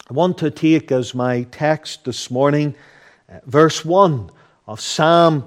I want to take as my text this morning verse 1 of Psalm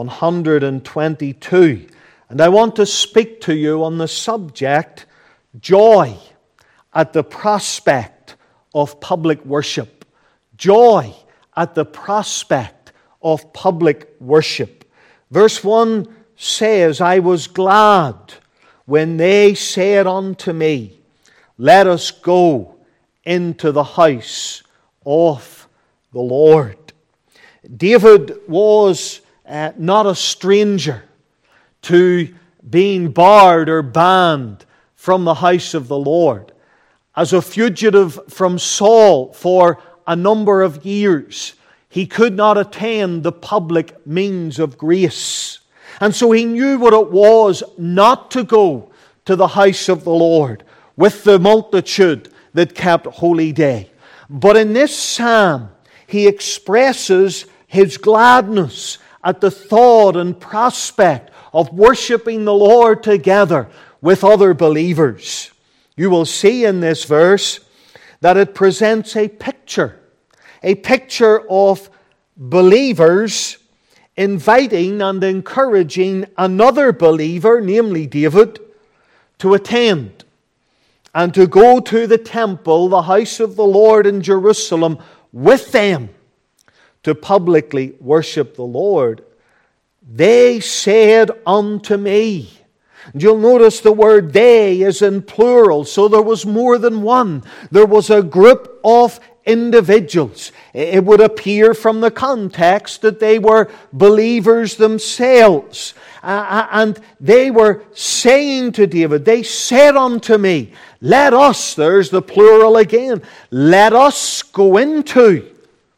122. And I want to speak to you on the subject, joy at the prospect of public worship. Joy at the prospect of public worship. Verse 1 says, I was glad when they said unto me, let us go into the house of the Lord. David was not a stranger to being barred or banned from the house of the Lord. As a fugitive from Saul for a number of years, he could not attend the public means of grace. And so he knew what it was not to go to the house of the Lord with the multitude that kept holy day. But in this psalm, he expresses his gladness at the thought and prospect of worshiping the Lord together with other believers. You will see in this verse that it presents a picture of believers inviting and encouraging another believer, namely David, to attend and to go to the temple, the house of the Lord in Jerusalem, with them to publicly worship the Lord. They said unto me. And you'll notice the word they is in plural, so there was more than one. There was a group of individuals. It would appear from the context that they were believers themselves. And they were saying to David, they said unto me, let us, there's the plural again, let us go into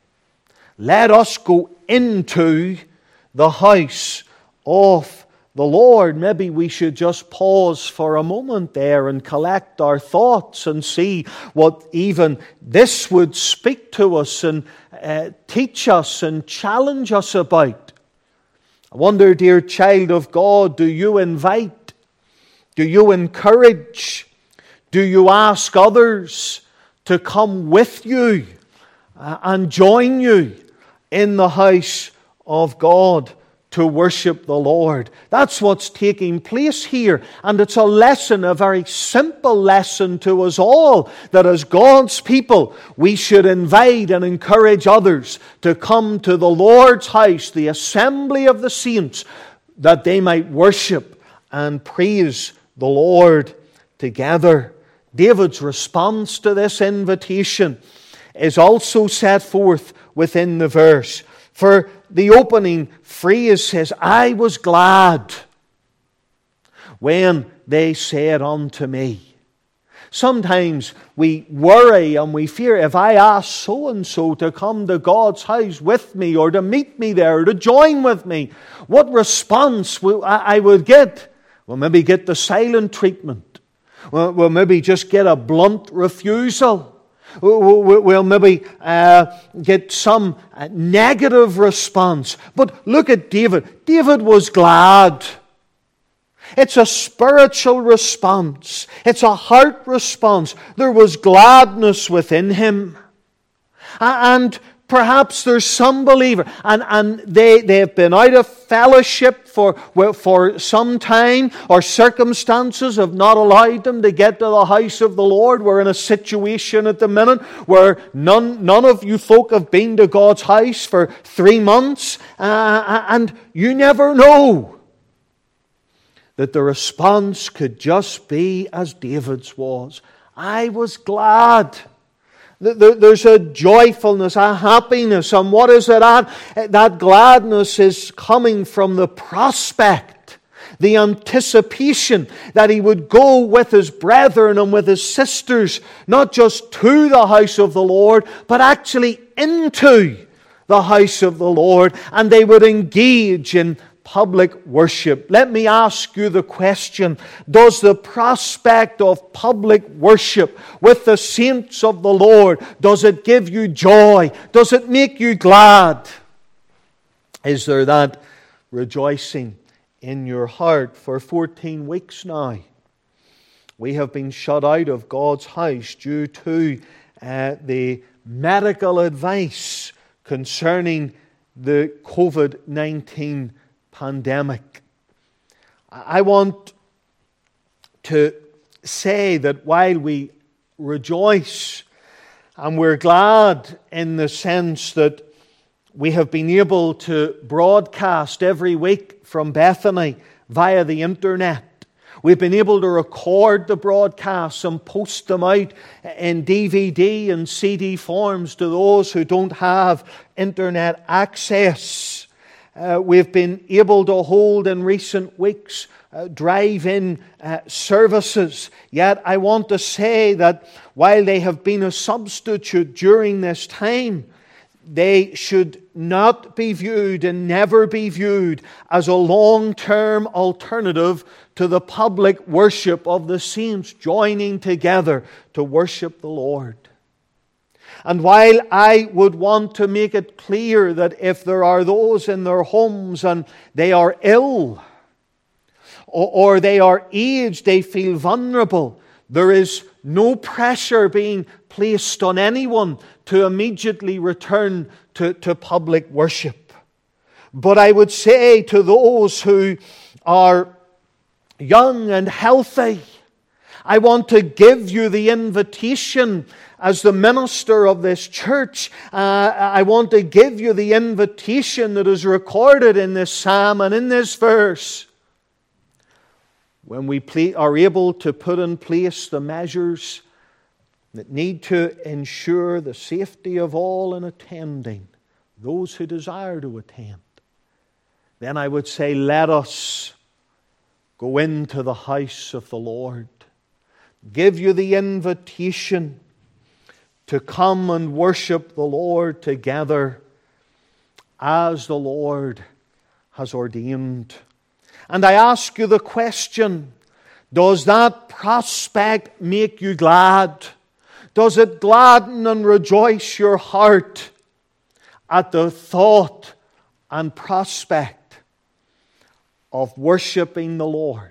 the house of the Lord. Maybe we should just pause for a moment there and collect our thoughts and see what even this would speak to us and teach us and challenge us about. I wonder, dear child of God, do you invite? Do you encourage? Do you ask others to come with you and join you in the house of God to worship the Lord? That's what's taking place here. And it's a lesson, a very simple lesson to us all, that as God's people, we should invite and encourage others to come to the Lord's house, the assembly of the saints, that they might worship and praise the Lord together. David's response to this invitation is also set forth within the verse. For the opening phrase says, I was glad when they said unto me. Sometimes we worry and we fear, if I ask so-and-so to come to God's house with me or to meet me there or to join with me, what response will I would get? We'll maybe get the silent treatment. We'll maybe just get a blunt refusal. We'll maybe get some negative response. But look at David. David was glad. It's a spiritual response. It's a heart response. There was gladness within him. And perhaps there's some believer, and they've been out of fellowship for some time, or circumstances have not allowed them to get to the house of the Lord. We're in a situation at the minute where none of you folk have been to God's house for 3 months, and you never know that the response could just be as David's was. I was glad. There's a joyfulness, a happiness. And what is it at? That gladness is coming from the prospect, the anticipation that he would go with his brethren and with his sisters, not just to the house of the Lord, but actually into the house of the Lord, and they would engage in public worship. Let me ask you the question, does the prospect of public worship with the saints of the Lord, does it give you joy? Does it make you glad? Is there that rejoicing in your heart? For 14 weeks now, we have been shut out of God's house due to the medical advice concerning the COVID-19 pandemic. I want to say that while we rejoice and we're glad in the sense that we have been able to broadcast every week from Bethany via the internet, we've been able to record the broadcasts and post them out in DVD and CD forms to those who don't have internet access. We've been able to hold in recent weeks drive-in services. Yet I want to say that while they have been a substitute during this time, they should not be viewed and never be viewed as a long-term alternative to the public worship of the saints joining together to worship the Lord. And while I would want to make it clear that if there are those in their homes and they are ill or they are aged, they feel vulnerable, there is no pressure being placed on anyone to immediately return to public worship. But I would say to those who are young and healthy, I want to give you the invitation as the minister of this church. I want to give you the invitation that is recorded in this psalm and in this verse. When we are able to put in place the measures that need to ensure the safety of all in attending, those who desire to attend, then I would say, let us go into the house of the Lord. Give you the invitation to come and worship the Lord together as the Lord has ordained. And I ask you the question, does that prospect make you glad? Does it gladden and rejoice your heart at the thought and prospect of worshiping the Lord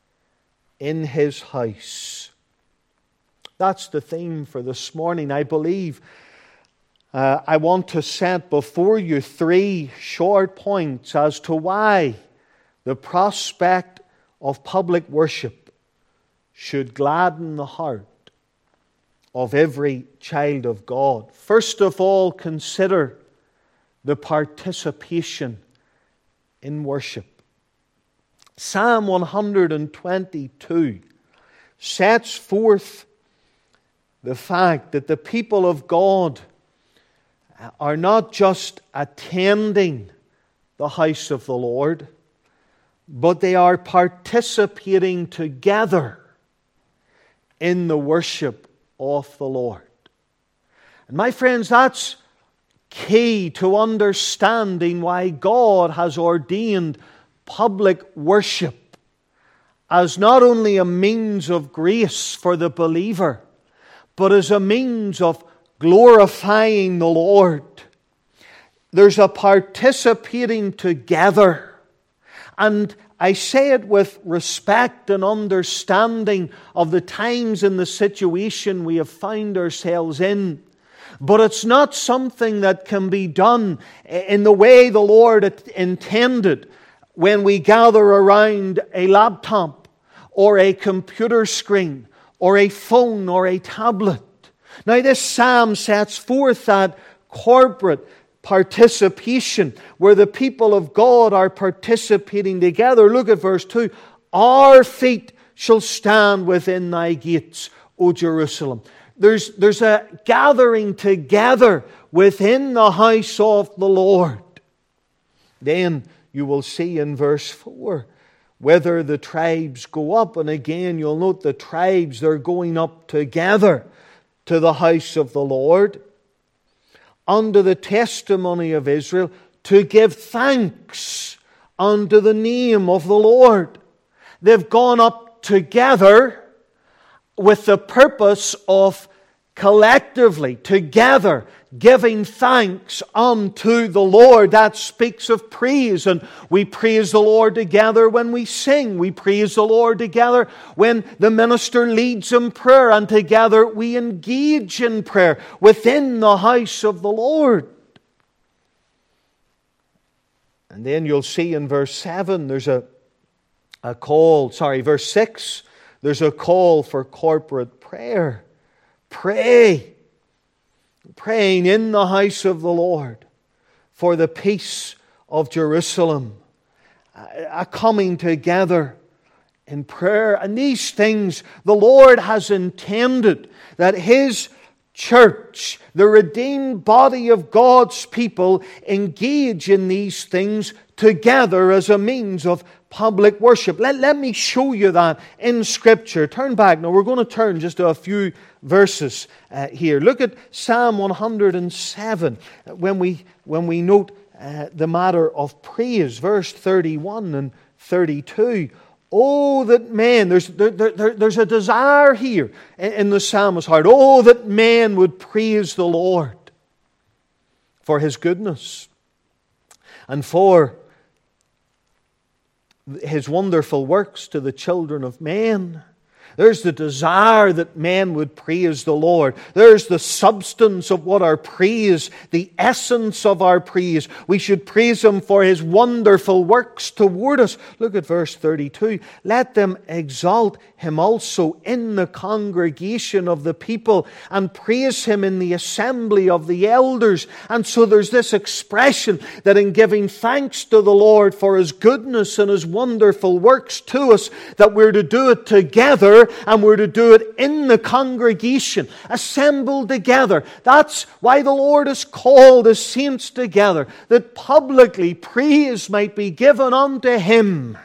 in His house? That's the theme for this morning. I believe I want to set before you 3 short points as to why the prospect of public worship should gladden the heart of every child of God. First of all, consider the participation in worship. Psalm 122 sets forth the fact that the people of God are not just attending the house of the Lord, but they are participating together in the worship of the Lord. And my friends, that's key to understanding why God has ordained public worship as not only a means of grace for the believer, but as a means of glorifying the Lord. There's a participating together. And I say it with respect and understanding of the times and the situation we have found ourselves in. But it's not something that can be done in the way the Lord intended when we gather around a laptop or a computer screen or a phone or a tablet. Now this psalm sets forth that corporate participation where the people of God are participating together. Look at verse 2. Our feet shall stand within thy gates, O Jerusalem. There's a gathering together within the house of the Lord. Then you will see in verse 4 whether the tribes go up. And again, you'll note the tribes, they're going up together to the house of the Lord under the testimony of Israel to give thanks unto the name of the Lord. They've gone up together with the purpose of collectively, together, giving thanks unto the Lord. That speaks of praise. And we praise the Lord together when we sing. We praise the Lord together when the minister leads in prayer. And together we engage in prayer within the house of the Lord. And then you'll see in verse 7, there's a call, verse 6, there's a call for corporate prayer. Pray. Praying in the house of the Lord for the peace of Jerusalem. A coming together in prayer. And these things the Lord has intended that His church, the redeemed body of God's people, engage in these things together as a means of public worship. Let me show you that in Scripture. Turn back. Now we're going to turn just to a few verses here. Look at Psalm 107 when we note the matter of praise. Verse 31 and 32. Oh, that men, there's a desire here in the psalmist's heart. Oh, that men would praise the Lord for His goodness and for His wonderful works to the children of men. There's the desire that men would praise the Lord. There's the substance of what our praise, the essence of our praise. We should praise Him for His wonderful works toward us. Look at verse 32. Let them exalt Him also in the congregation of the people and praise Him in the assembly of the elders. And so there's this expression that in giving thanks to the Lord for His goodness and His wonderful works to us, that we're to do it together. And we're to do it in the congregation, assembled together. That's why the Lord has called His saints together, that publicly praise might be given unto Him.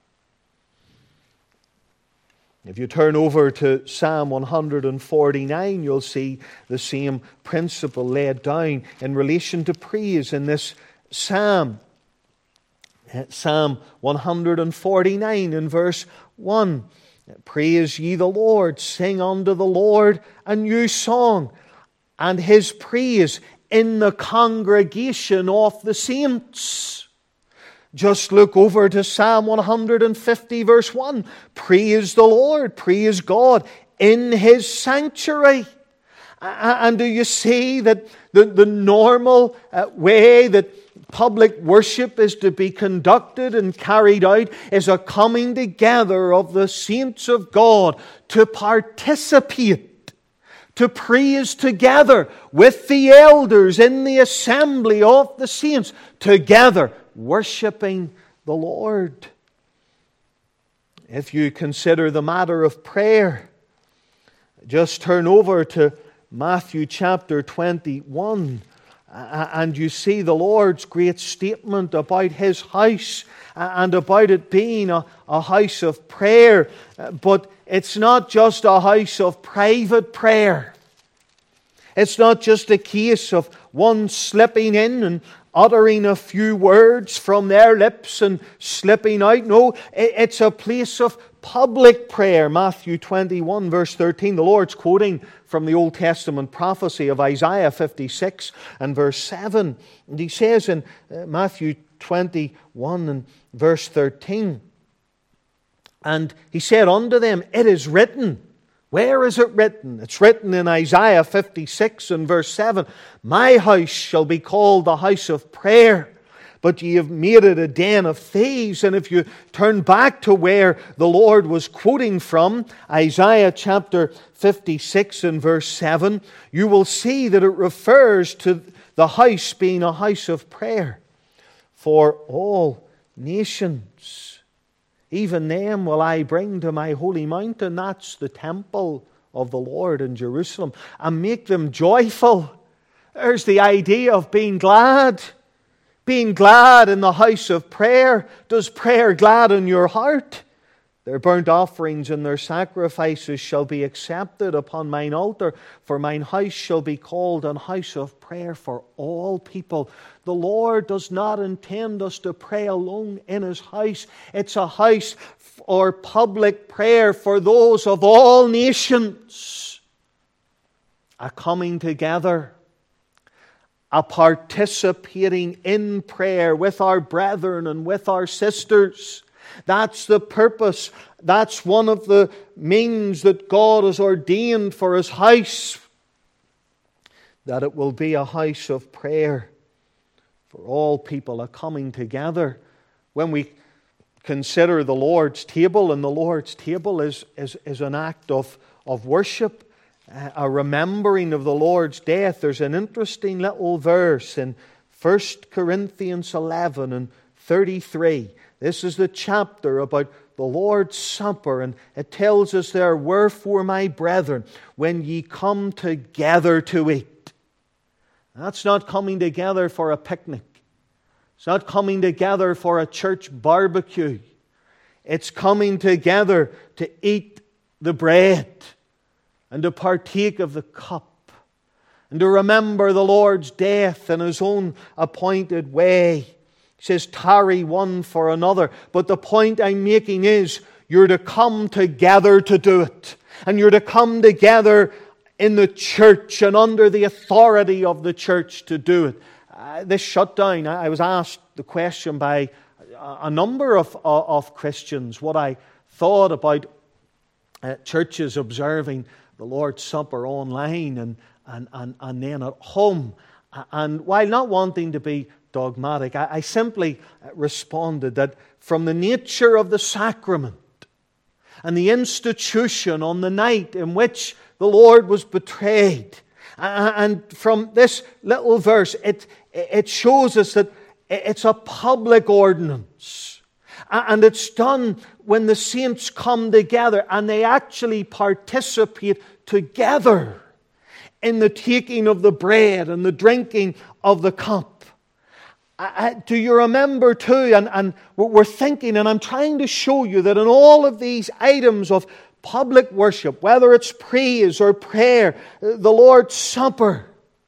If you turn over to Psalm 149, you'll see the same principle laid down in relation to praise in this psalm. Psalm 149 in verse 1. Praise ye the Lord, sing unto the Lord a new song, and His praise in the congregation of the saints. Just look over to Psalm 150 verse 1. Praise the Lord, praise God in His sanctuary. And do you see that the normal way that public worship is to be conducted and carried out is a coming together of the saints of God to participate, to praise together with the elders in the assembly of the saints, together worshiping the Lord. If you consider the matter of prayer, just turn over to Matthew chapter 21. And you see the Lord's great statement about His house and about it being a house of prayer. But it's not just a house of private prayer. It's not just a case of one slipping in and uttering a few words from their lips and slipping out. No, it's a place of public prayer. Matthew 21 verse 13, the Lord's quoting from the Old Testament prophecy of Isaiah 56 and verse 7. And He says in Matthew 21 and verse 13, and He said unto them, it is written. Where is it written? It's written in Isaiah 56 and verse 7. My house shall be called the house of prayer, but ye have made it a den of thieves. And if you turn back to where the Lord was quoting from, Isaiah chapter 56 and verse 7, you will see that it refers to the house being a house of prayer for all nations. Even them will I bring to my holy mountain, that's the temple of the Lord in Jerusalem, and make them joyful. There's the idea of being glad. Being glad in the house of prayer. Does prayer gladden your heart? Their burnt offerings and their sacrifices shall be accepted upon mine altar, for mine house shall be called an house of prayer for all people. The Lord does not intend us to pray alone in His house. It's a house or public prayer for those of all nations. a coming together, a participating in prayer with our brethren and with our sisters. That's the purpose. That's one of the means that God has ordained for His house, that it will be a house of prayer for all people, a coming together. When we consider the Lord's table, and the Lord's table is an act of worship, a remembering of the Lord's death. There's an interesting little verse in 1 Corinthians 11 and 33. This is the chapter about the Lord's Supper, and it tells us there, "Wherefore, my brethren, when ye come together to eat." That's not coming together for a picnic. It's not coming together for a church barbecue. It's coming together to eat the bread and to partake of the cup and to remember the Lord's death in His own appointed way. He says, "Tarry one for another." But the point I'm making is, you're to come together to do it. And you're to come together in the church and under the authority of the church to do it. This shutdown, I was asked the question by a number of Christians what I thought about churches observing the Lord's Supper online and then at home. And while not wanting to be dogmatic, I simply responded that from the nature of the sacrament and the institution on the night in which the Lord was betrayed, and from this little verse, it shows us that it's a public ordinance. And it's done when the saints come together and they actually participate together in the taking of the bread and the drinking of the cup. Do you remember too, and we're thinking, and I'm trying to show you that in all of these items of public worship, whether it's praise or prayer, the Lord's Supper,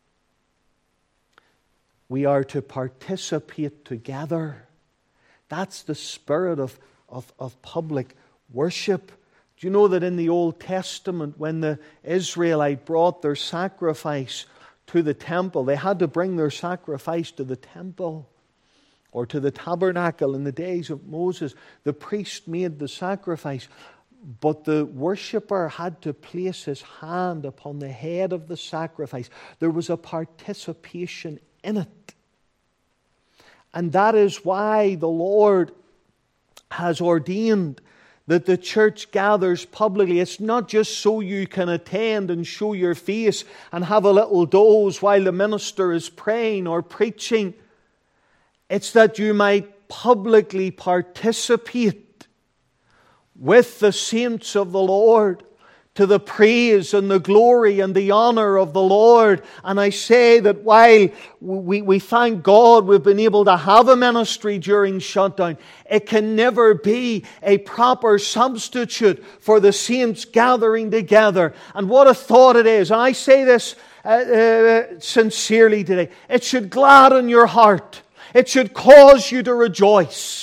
we are to participate together. That's the spirit of public worship. Do you know that in the Old Testament, when the Israelites brought their sacrifice to the temple, they had to bring their sacrifice to the temple or to the tabernacle in the days of Moses? The priest made the sacrifice, but the worshipper had to place his hand upon the head of the sacrifice. There was a participation in it. And that is why the Lord has ordained that the church gathers publicly. It's not just so you can attend and show your face and have a little doze while the minister is praying or preaching. It's that you might publicly participate with the saints of the Lord to the praise and the glory and the honor of the Lord. And I say that while we thank God we've been able to have a ministry during shutdown, it can never be a proper substitute for the saints gathering together. And what a thought it is. And I say this sincerely today. It should gladden your heart. It should cause you to rejoice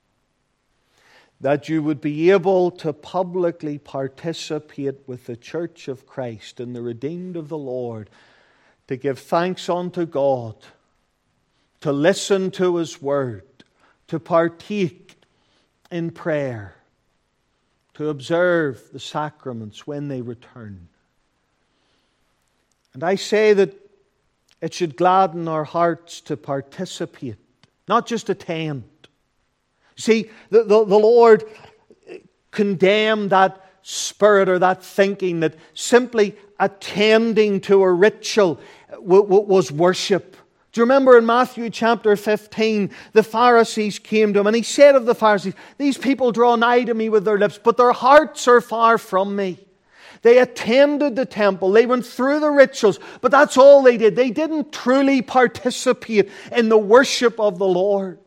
that you would be able to publicly participate with the church of Christ and the redeemed of the Lord, to give thanks unto God, to listen to His Word, to partake in prayer, to observe the sacraments when they return. And I say that it should gladden our hearts to participate, not just attend. See, the Lord condemned that spirit or that thinking that simply attending to a ritual was worship. Do you remember in Matthew chapter 15, the Pharisees came to Him and He said of the Pharisees, "These people draw nigh to me with their lips, but their hearts are far from me." They attended the temple, they went through the rituals, but that's all they did. They didn't truly participate in the worship of the Lord.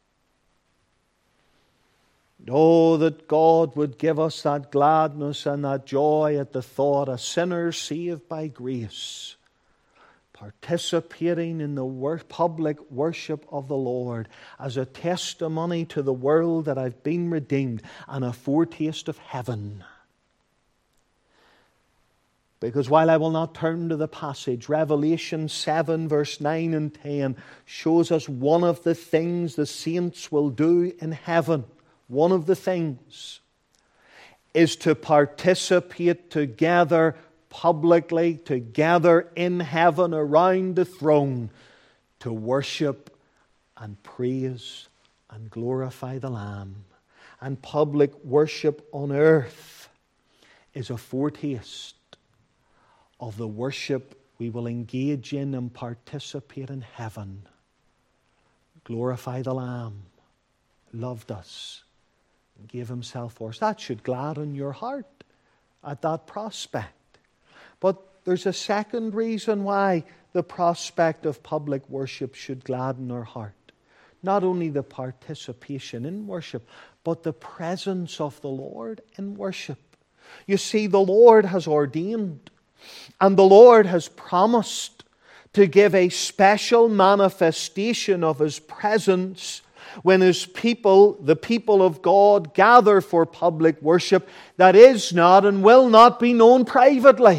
Oh, that God would give us that gladness and that joy at the thought, a sinner saved by grace, participating in the public worship of the Lord as a testimony to the world that I've been redeemed and a foretaste of heaven. Because while I will not turn to the passage, Revelation 7 verse 9 and 10 shows us one of the things the saints will do in heaven. One of the things is to participate together publicly, together in heaven around the throne, to worship and praise and glorify the Lamb. And public worship on earth is a foretaste of the worship we will engage in and participate in heaven. Glorify the Lamb who loved us and gave Himself for us. That should gladden your heart at that prospect. But there's a second reason why the prospect of public worship should gladden our heart. Not only the participation in worship, but the presence of the Lord in worship. You see, the Lord has ordained and the Lord has promised to give a special manifestation of His presence when His people, the people of God, gather for public worship that is not and will not be known privately.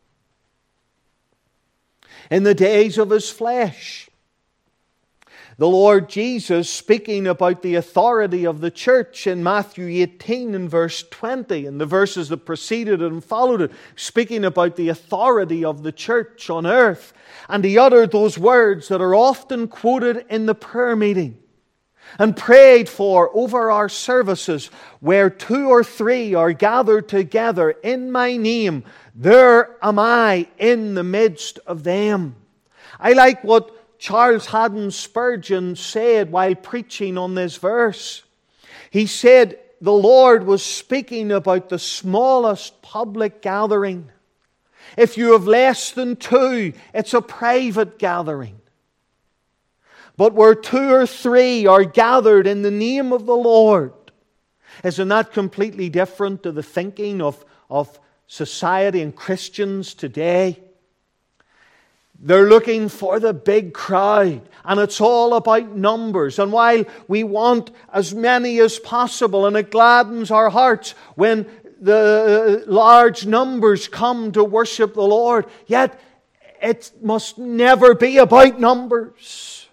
In the days of His flesh, the Lord Jesus, speaking about the authority of the church in Matthew 18 and verse 20, and the verses that preceded it and followed it, speaking about the authority of the church on earth. And He uttered those words that are often quoted in the prayer meeting and prayed for over our services. Where 2 or 3 are gathered together in My name, there am I in the midst of them. I like what Charles Haddon Spurgeon said while preaching on this verse. He said the Lord was speaking about the smallest public gathering. If you have less than 2, it's a private gathering. But where 2 or 3 are gathered in the name of the Lord, isn't that completely different to the thinking of society and Christians today? They're looking for the big crowd, and it's all about numbers. And while we want as many as possible, and it gladdens our hearts when the large numbers come to worship the Lord, yet it must never be about numbers.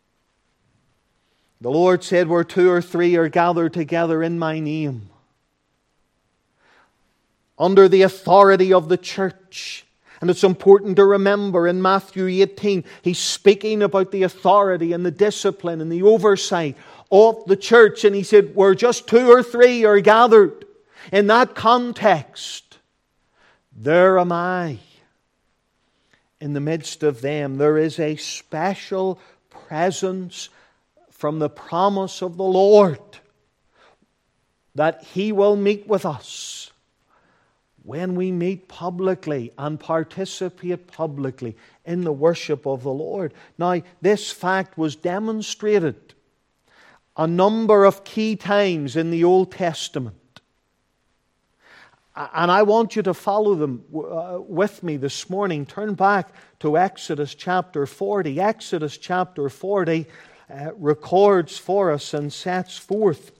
The Lord said, where 2 or 3 are gathered together in My name, under the authority of the church. And it's important to remember in Matthew 18, He's speaking about the authority and the discipline and the oversight of the church. And He said, where just 2 or 3 are gathered in that context, there am I in the midst of them. There is a special presence from the promise of the Lord that He will meet with us when we meet publicly and participate publicly in the worship of the Lord. Now, this fact was demonstrated a number of key times in the Old Testament. And I want you to follow them with me this morning. Turn back to Exodus chapter 40. Exodus chapter 40 records for us and sets forth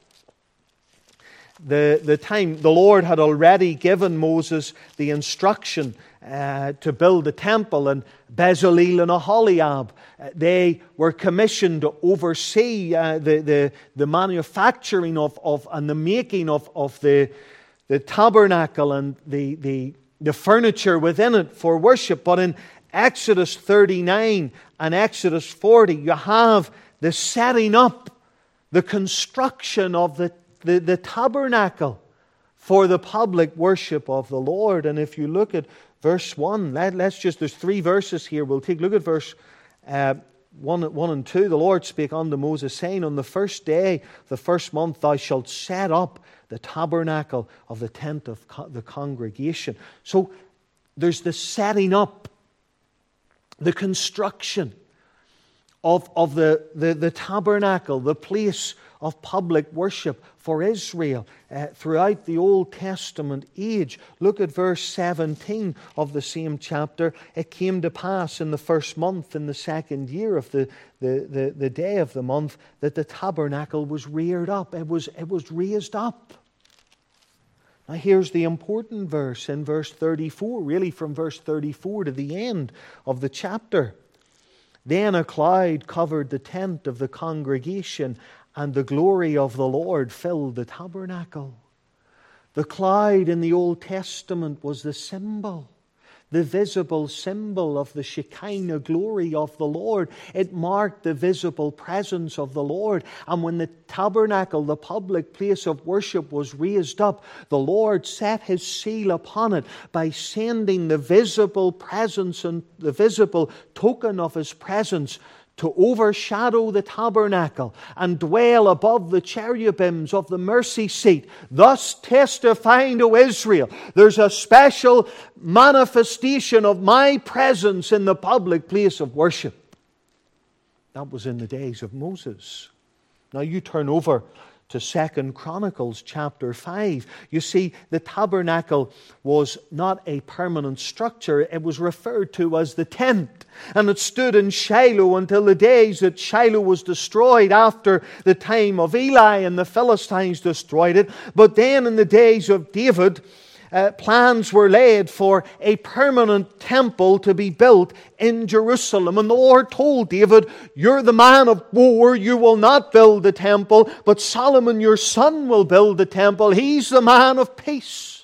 the time. The Lord had already given Moses the instruction to build the temple, and Bezalel and Aholiab, they were commissioned to oversee the manufacturing of and the making of the tabernacle and the furniture within it for worship. But in Exodus 39 and Exodus 40, you have the setting up, the construction of the tabernacle for the public worship of the Lord. And if you look at verse 1, there's 3 verses here. Look at verse 1 and 2. The Lord spake unto Moses, saying, on the first day, the first month, thou shalt set up the tabernacle of the tent of the congregation. So there's the setting up, the construction of the tabernacle, the place of public worship for Israel throughout the Old Testament age. Look at verse 17 of the same chapter. It came to pass in the first month, in the second year of the day of the month, that the tabernacle was reared up. It was raised up. Now here's the important verse in verse 34, really from verse 34 to the end of the chapter. Then a cloud covered the tent of the congregation, and the glory of the Lord filled the tabernacle. The cloud in the Old Testament was the symbol, the visible symbol of the Shekinah glory of the Lord. It marked the visible presence of the Lord. And when the tabernacle, the public place of worship, was raised up, the Lord set His seal upon it by sending the visible presence and the visible token of His presence to overshadow the tabernacle and dwell above the cherubims of the mercy seat, thus testifying to Israel, there's a special manifestation of my presence in the public place of worship. That was in the days of Moses. Now you turn over to 2 Chronicles chapter 5. You see, the tabernacle was not a permanent structure. It was referred to as the tent. And it stood in Shiloh until the days that Shiloh was destroyed after the time of Eli and the Philistines destroyed it. But then in the days of David, plans were laid for a permanent temple to be built in Jerusalem. And the Lord told David, you're the man of war, you will not build the temple, but Solomon your son will build the temple. He's the man of peace.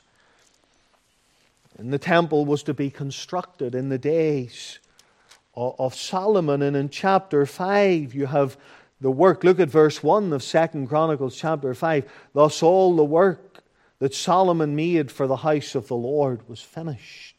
And the temple was to be constructed in the days of Solomon. And in chapter 5 you have the work. Look at verse 1 of 2 Chronicles chapter 5. Thus all the work that Solomon made for the house of the Lord was finished.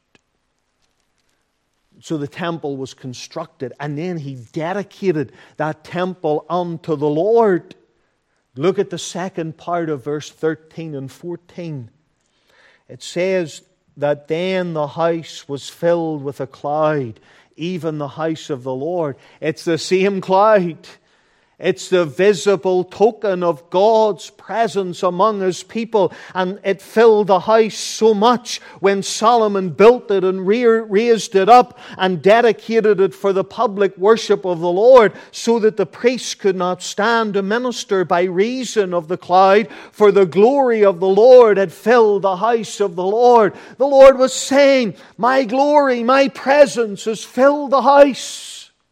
So the temple was constructed, and then he dedicated that temple unto the Lord. Look at the second part of verse 13 and 14. It says that then the house was filled with a cloud, even the house of the Lord. It's the same cloud. It's the visible token of God's presence among His people. And it filled the house so much when Solomon built it and raised it up and dedicated it for the public worship of the Lord, so that the priests could not stand to minister by reason of the cloud, for the glory of the Lord had filled the house of the Lord. The Lord was saying, my glory, my presence has filled the house.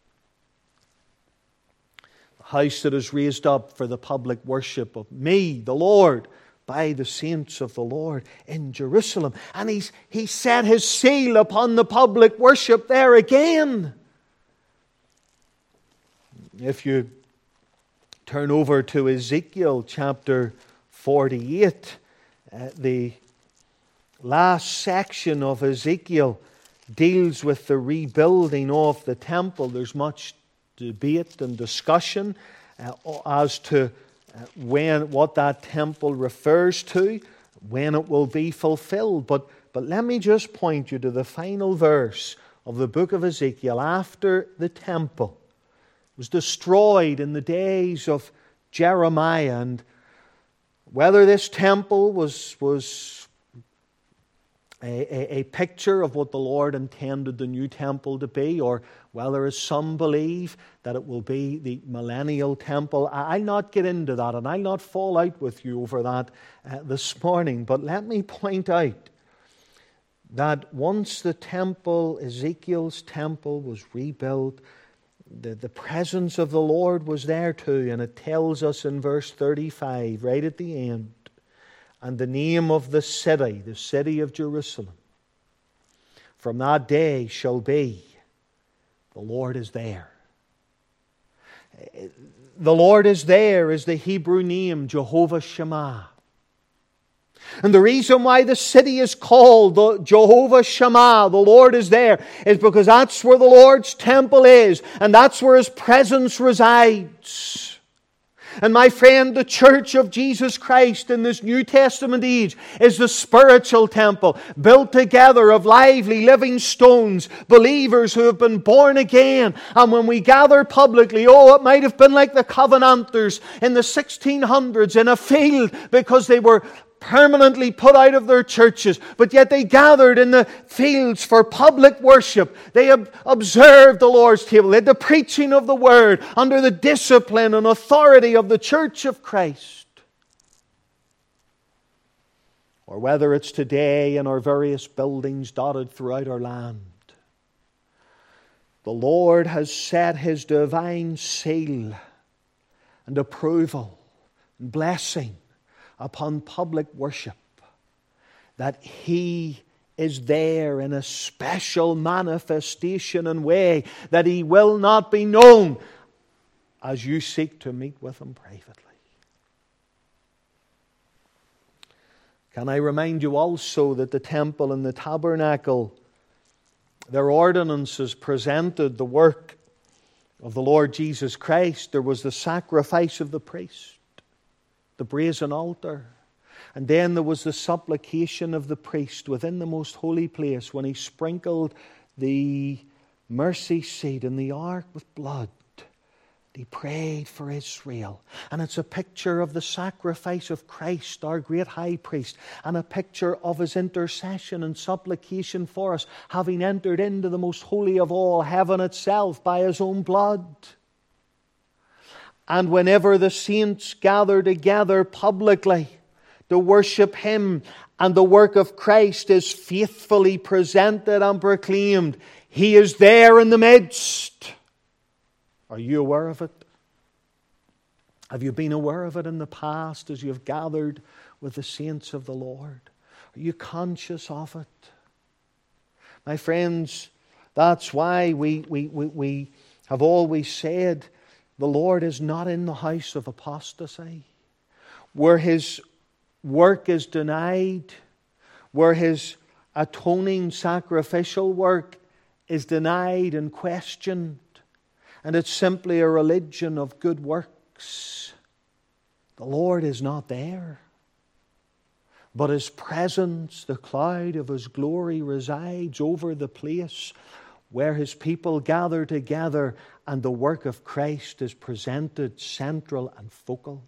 House that is raised up for the public worship of me, the Lord, by the saints of the Lord in Jerusalem. And He set His seal upon the public worship there again. If you turn over to Ezekiel chapter 48, the last section of Ezekiel deals with the rebuilding of the temple. There's much debate and discussion as to what that temple refers to, when it will be fulfilled. But let me just point you to the final verse of the book of Ezekiel. After the temple was destroyed in the days of Jeremiah, and whether this temple was a picture of what the Lord intended the new temple to be, or whether, as some believe, that it will be the millennial temple, I'll not get into that, and I'll not fall out with you over that this morning. But let me point out that once the temple, Ezekiel's temple, was rebuilt, the presence of the Lord was there too. And it tells us in verse 35, right at the end, and the name of the city of Jerusalem, from that day shall be, the Lord is there. The Lord is there is the Hebrew name Jehovah Shammah. And the reason why the city is called the Jehovah Shammah, the Lord is there, is because that's where the Lord's temple is, and that's where His presence resides. And my friend, the church of Jesus Christ in this New Testament age is the spiritual temple, built together of lively, living stones, believers who have been born again. And when we gather publicly, it might have been like the Covenanters in the 1600s in a field, because they were permanently put out of their churches, but yet they gathered in the fields for public worship. They observed the Lord's table. They had the preaching of the Word under the discipline and authority of the church of Christ. or whether it's today in our various buildings dotted throughout our land, the Lord has set His divine seal and approval and blessing upon public worship, that He is there in a special manifestation and way that He will not be known as you seek to meet with Him privately. Can I remind you also that the temple and the tabernacle, their ordinances presented the work of the Lord Jesus Christ. There was the sacrifice of the priest, the brazen altar, and then there was the supplication of the priest within the most holy place when he sprinkled the mercy seat in the ark with blood. He prayed for Israel. And it's a picture of the sacrifice of Christ, our great high priest, and a picture of His intercession and supplication for us, having entered into the most holy of all, heaven itself, by His own blood. And whenever the saints gather together publicly to worship Him, and the work of Christ is faithfully presented and proclaimed, He is there in the midst. Are you aware of it? Have you been aware of it in the past as you have gathered with the saints of the Lord? Are you conscious of it? My friends, that's why we have always said the Lord is not in the house of apostasy, where His work is denied, where His atoning sacrificial work is denied and questioned, and it's simply a religion of good works. The Lord is not there, but His presence, the cloud of His glory, resides over the place where His people gather together, and the work of Christ is presented central and focal.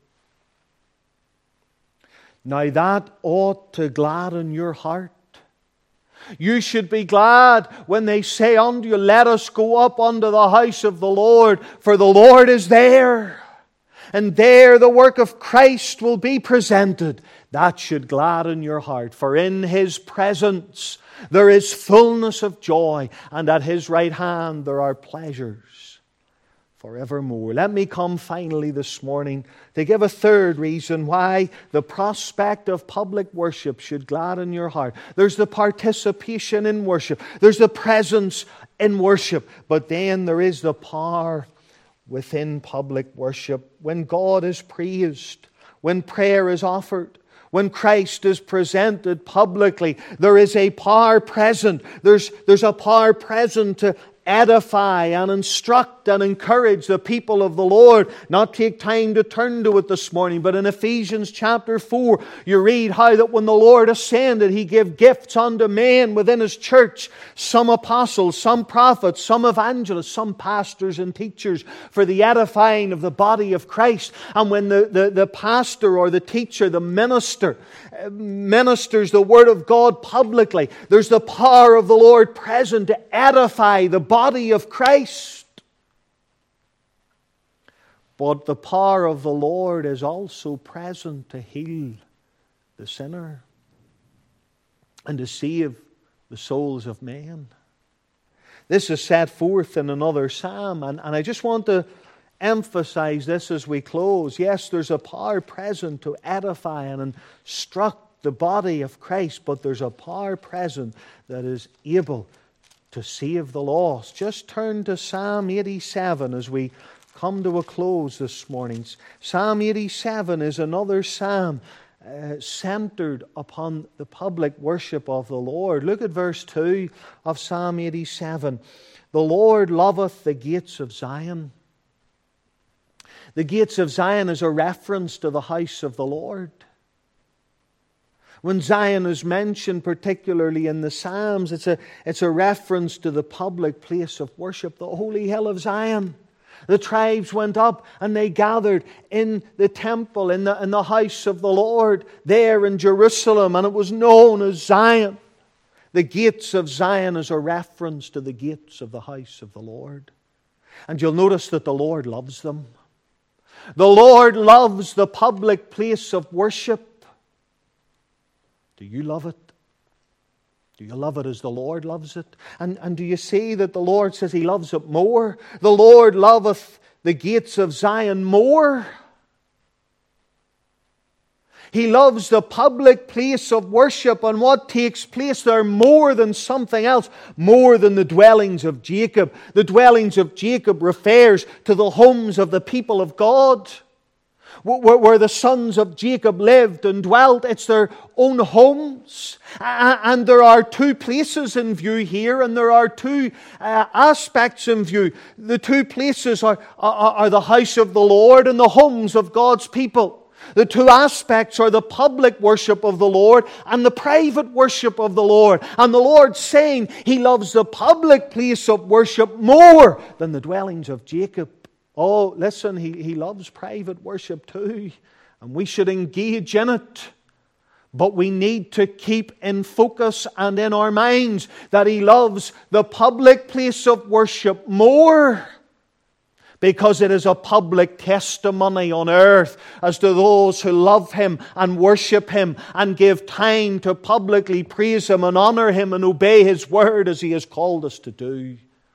Now that ought to gladden your heart. You should be glad when they say unto you, let us go up unto the house of the Lord, for the Lord is there. And there the work of Christ will be presented. That should gladden your heart. For in His presence there is fullness of joy, and at His right hand there are pleasures forevermore. Let me come finally this morning to give a third reason why the prospect of public worship should gladden your heart. There's the participation in worship. There's the presence in worship. But then there is the power within public worship. When God is praised, when prayer is offered, when Christ is presented publicly, there is a power present. There's a power present to edify and instruct and encourage the people of the Lord. Not take time to turn to it this morning, but in Ephesians chapter 4, you read how that when the Lord ascended, He gave gifts unto men within His church, some apostles, some prophets, some evangelists, some pastors and teachers, for the edifying of the body of Christ. And when the pastor or the teacher, the minister, ministers the Word of God publicly, there's the power of the Lord present to edify the body of Christ. But the power of the Lord is also present to heal the sinner and to save the souls of men. This is set forth in another psalm, and I just want to emphasize this as we close. Yes, there's a power present to edify and instruct the body of Christ, but there's a power present that is able to save the lost. Just turn to Psalm 87 as we come to a close this morning. Psalm 87 is another psalm centered upon the public worship of the Lord. Look at verse 2 of Psalm 87. The Lord loveth the gates of Zion. The gates of Zion is a reference to the house of the Lord. When Zion is mentioned, particularly in the Psalms, it's a reference to the public place of worship, the holy hill of Zion. The tribes went up and they gathered in the temple, in the house of the Lord, there in Jerusalem, and it was known as Zion. The gates of Zion is a reference to the gates of the house of the Lord. And you'll notice that the Lord loves them. The Lord loves the public place of worship. Do you love it? Do you love it as the Lord loves it? And do you see that the Lord says He loves it more? The Lord loveth the gates of Zion more. He loves the public place of worship and what takes place there more than something else, more than the dwellings of Jacob. The dwellings of Jacob refers to the homes of the people of God, where the sons of Jacob lived and dwelt. It's their own homes. And there are two places in view here, and there are two aspects in view. The two places are the house of the Lord and the homes of God's people. The two aspects are the public worship of the Lord and the private worship of the Lord. And the Lord's saying He loves the public place of worship more than the dwellings of Jacob. Oh, listen, He loves private worship too. And we should engage in it. But we need to keep in focus and in our minds that He loves the public place of worship more, because it is a public testimony on earth as to those who love Him and worship Him and give time to publicly praise Him and honor Him and obey His word as He has called us to do.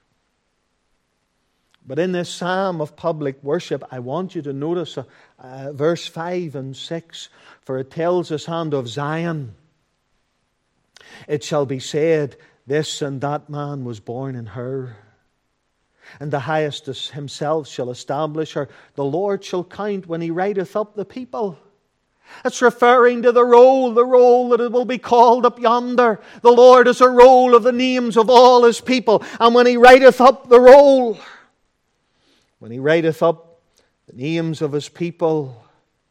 But in this psalm of public worship, I want you to notice verse 5 and 6, for it tells us, "And of Zion it shall be said, this and that man was born in her. And the highest Himself shall establish her. The Lord shall count when He writeth up the people." It's referring to the roll that it will be called up yonder. The Lord is a roll of the names of all His people. And when He writeth up the roll, when He writeth up the names of His people,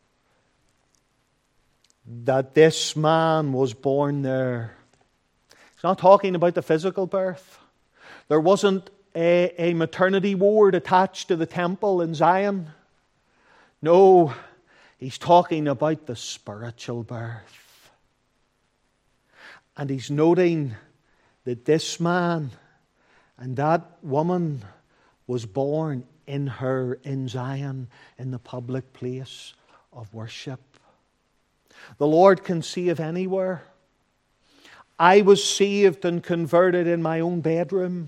that this man was born there. It's not talking about the physical birth. There wasn't a maternity ward attached to the temple in Zion. No, He's talking about the spiritual birth. And He's noting that this man and that woman was born in her, in Zion, in the public place of worship. The Lord can save anywhere. I was saved and converted in my own bedroom.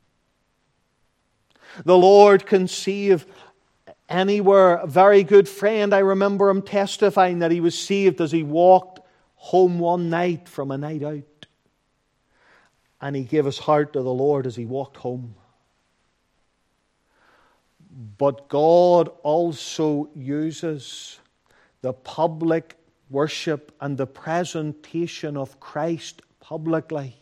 The Lord can save anywhere. A very good friend, I remember him testifying that he was saved as he walked home one night from a night out. And he gave his heart to the Lord as he walked home. But God also uses the public worship and the presentation of Christ publicly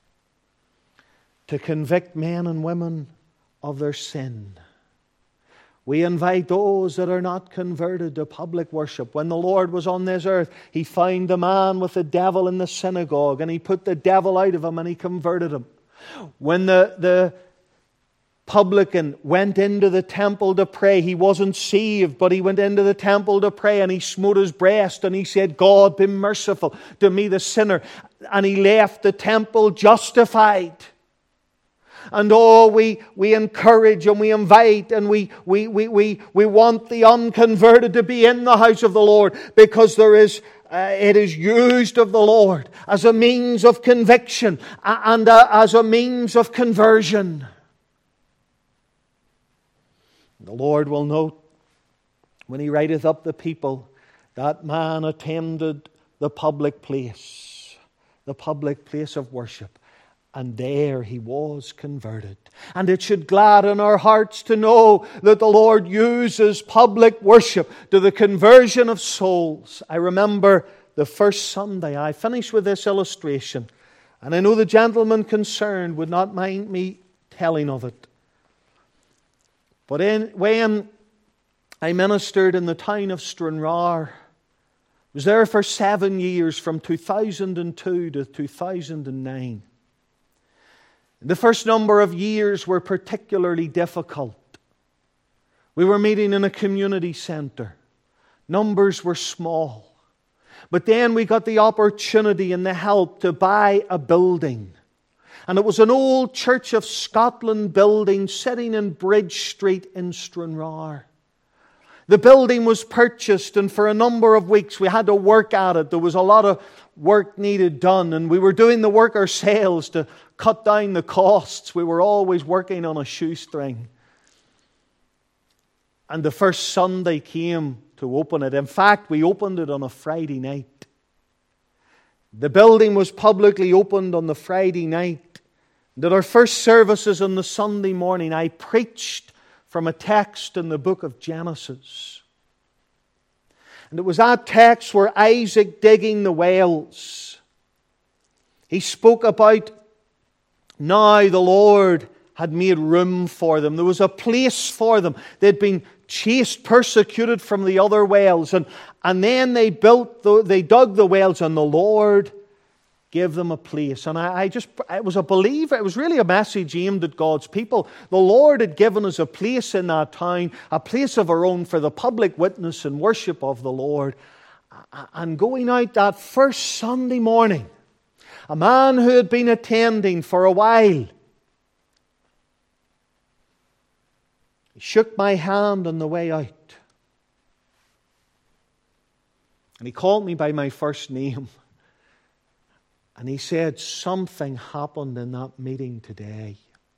to convict men and women of their sin. We invite those that are not converted to public worship. When the Lord was on this earth, He found the man with the devil in the synagogue, and He put the devil out of him and He converted him. When the publican went into the temple to pray, he wasn't saved, but he went into the temple to pray, and he smote his breast and he said, "God, be merciful to me, the sinner." And he left the temple justified. And we encourage and we invite and we want the unconverted to be in the house of the Lord, because it is used of the Lord as a means of conviction and as a means of conversion. The Lord will note when He writeth up the people, that man attended the public place of worship. And there he was converted. And it should gladden our hearts to know that the Lord uses public worship to the conversion of souls. I remember the first Sunday, I finished with this illustration, and I know the gentleman concerned would not mind me telling of it. But when I ministered in the town of Stranraer, I was there for 7 years, from 2002 to 2009. The first number of years were particularly difficult. We were meeting in a community centre. Numbers were small. But then we got the opportunity and the help to buy a building. And it was an old Church of Scotland building sitting in Bridge Street in Stranraer. The building was purchased, and for a number of weeks we had to work at it. There was a lot of work needed done, and we were doing the work ourselves to cut down the costs. We were always working on a shoestring. And the first Sunday came to open it. In fact, we opened it on a Friday night. The building was publicly opened on the Friday night. And at our first services on the Sunday morning, I preached from a text in the book of Genesis. And it was that text where Isaac digging the wells, he spoke about now the Lord had made room for them. There was a place for them. They'd been chased, persecuted from the other wells. And then they dug the wells, and the Lord gave them a place. And it was a believer. It was really a message aimed at God's people. The Lord had given us a place in that town, a place of our own for the public witness and worship of the Lord. And going out that first Sunday morning, a man who had been attending for a while, he shook my hand on the way out. And he called me by my first name. And he said, something happened in that meeting today.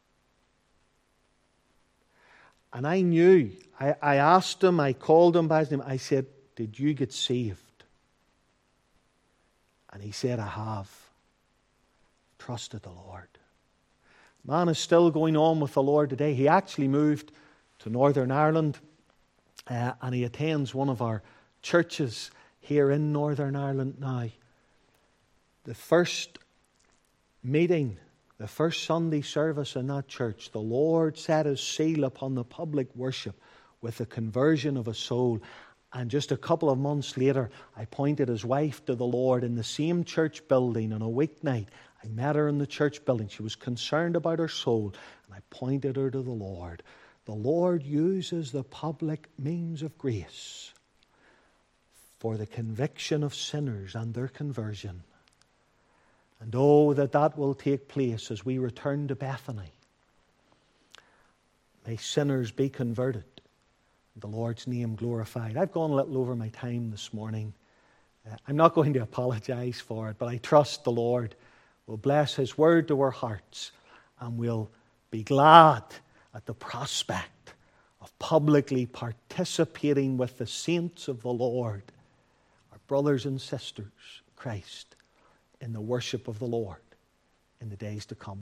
And I knew. I asked him, I called him by his name. I said, did you get saved? And he said, I have. Trusted the Lord. Man is still going on with the Lord today. He actually moved to Northern Ireland, and he attends one of our churches here in Northern Ireland now. The first meeting, the first Sunday service in that church, the Lord set His seal upon the public worship with the conversion of a soul. And just a couple of months later, I pointed his wife to the Lord in the same church building on a weeknight. I met her in the church building. She was concerned about her soul, and I pointed her to the Lord. The Lord uses the public means of grace for the conviction of sinners and their conversion. And oh, that will take place as we return to Bethany. May sinners be converted, the Lord's name glorified. I've gone a little over my time this morning. I'm not going to apologize for it, but I trust the Lord will bless His word to our hearts, and we'll be glad at the prospect of publicly participating with the saints of the Lord, our brothers and sisters in Christ, in the worship of the Lord in the days to come.